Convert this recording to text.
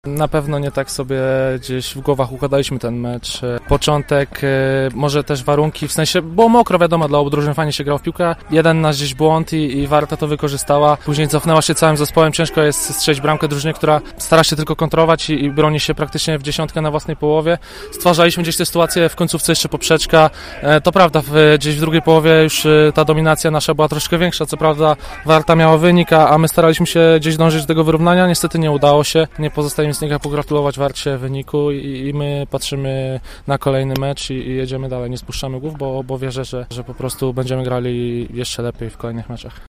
Na pewno nie tak sobie gdzieś w głowach układaliśmy ten mecz. Początek, może też warunki, w sensie było mokro, wiadomo, dla obu drużyn fajnie się grało w piłkę. Jeden nasz gdzieś błąd i Warta to wykorzystała. Później cofnęła się całym zespołem. Ciężko jest strzelić bramkę drużynie, która stara się tylko kontrolować i broni się praktycznie w dziesiątkę na własnej połowie. Stwarzaliśmy gdzieś te sytuacje, w końcówce jeszcze poprzeczka. To prawda, gdzieś w drugiej połowie już ta dominacja nasza była troszkę większa. Co prawda Warta miała wynik, a my staraliśmy się gdzieś dążyć do tego wyrównania. Niestety nie udało się. Nie pozostaje nic jak pogratulować Warcie wyniku i my patrzymy na kolejny mecz i jedziemy dalej, nie spuszczamy głów, bo wierzę, że po prostu będziemy grali jeszcze lepiej w kolejnych meczach.